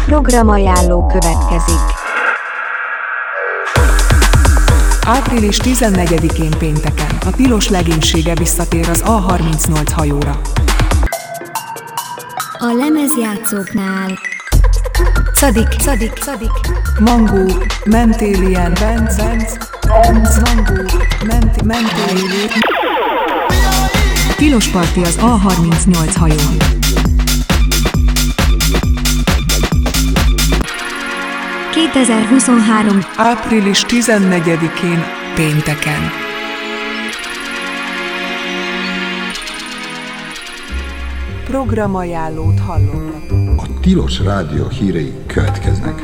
Programajánló következik. Április 14-én pénteken a Tilos legénysége visszatér az A38 hajóra. A lemezjátszóknál Szadik, Mangó, Mentélien, Benz, Mangó, Mentélien. Tilos parti az A38 hajón. ...2023. Április 14-én pénteken. Programajánlót hallottatok. A Tilos Rádió hírei következnek.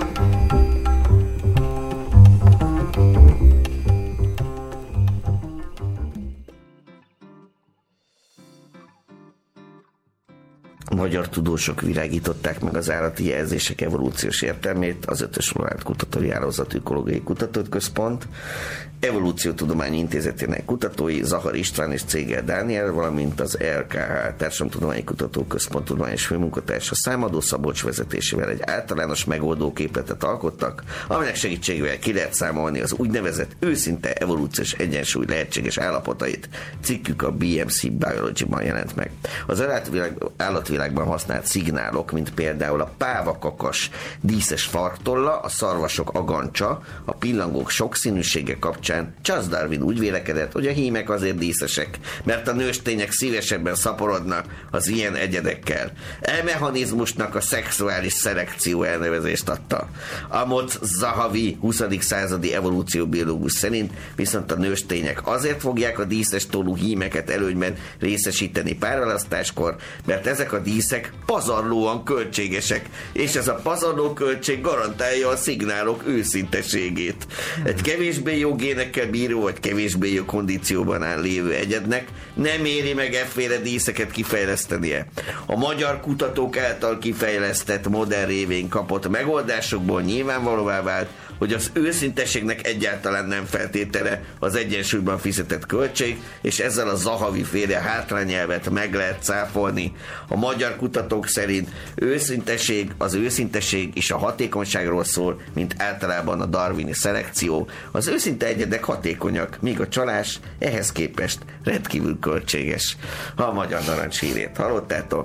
Magyar tudósok világították meg az állati jelzések evolúciós értelmét, az Ötös Roland Kutatói Hálózat Ökológiai Kutatóközpont, Evolúciótudományi Intézetének kutatói Zahar István és Cégel Dániel, valamint az RKH Társadalomtudományi Kutatóközpont tudományos főmunkatársa Számadó Szabolcs vezetésével egy általános megoldóképletet alkottak, aminek segítségével ki lehet számolni az úgynevezett őszinte evolúciós egyensúly lehetséges állapotait. Cikkük a BMC Biology-ban jelent meg. Az állatvilágban használt szignálok, mint például a pávakakas díszes farktolla, a szarvasok agancsa, a pillangók sokszínűsége kapcsán Charles Darwin úgy vélekedett, hogy a hímek azért díszesek, mert a nőstények szívesebben szaporodnak az ilyen egyedekkel. E mechanizmusnak a szexuális szelekció elnevezést adta. Amos Zahavi 20. századi evolúcióbiológus szerint viszont a nőstények azért fogják a díszes tollú hímeket előnyben részesíteni párválasztáskor, mert ezek a díszek pazarlóan költségesek, és ez a pazarló költség garantálja a szignálok őszinteségét. Egy kevésbé jó génekkel bíró, vagy kevésbé jó kondícióban áll lévő egyednek nem éri meg efféle díszeket kifejlesztenie. A magyar kutatók által kifejlesztett modern révén kapott megoldásokból nyilvánvalóvá vált, hogy az őszinteségnek egyáltalán nem feltétele az egyensúlyban fizetett költség, és ezzel a Zahavi féle hátrányelvet meg lehet cáfolni. A magyar kutatók szerint az őszinteség és a hatékonyságról szól, mint általában a darwini szelekció. Az őszinte egyedek hatékonyak, míg a csalás ehhez képest rendkívül költséges. A magyar narancshírét hallottátok?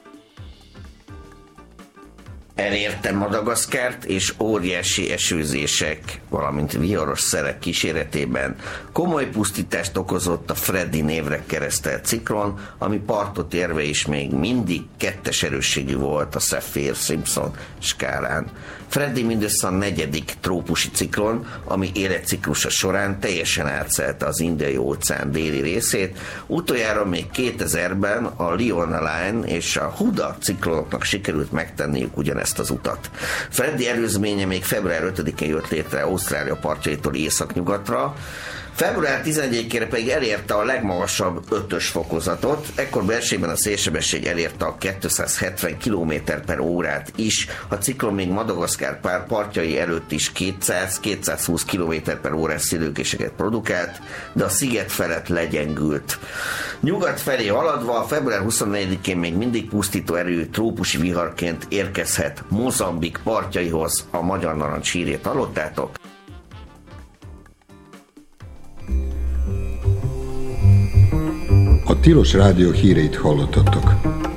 Elérte Madagaszkárt, és óriási esőzések, valamint viharos szelek kíséretében komoly pusztítást okozott a Freddy névre keresztelt ciklon, ami partot érve is még mindig kettes erősségű volt a Saffir-Simpson skálán. Freddy mindössze a 4. trópusi ciklon, ami életciklusa során teljesen átszelte az Indiai-óceán déli részét. Utoljára még 2000-ben a Leona Line és a Huda ciklonoknak sikerült megtenniük ugyanezt az utat. Freddy előzménye még február 5-én jött létre Ausztrália partjaitól északnyugatra, február 11-ére pedig elérte a legmagasabb 5-ös fokozatot, ekkor belségben a szélsebesség elérte a 270 km/órát is, a ciklon még Madagaszkár partjai előtt is 200-220 km/órás szélőkéseket produkált, de a sziget felett legyengült. Nyugat felé haladva február 24-én még mindig pusztító erőű trópusi viharként érkezhet Mozambik partjaihoz. A magyar narancshírét hallottátok? A Tilos Rádió híreit hallottatok.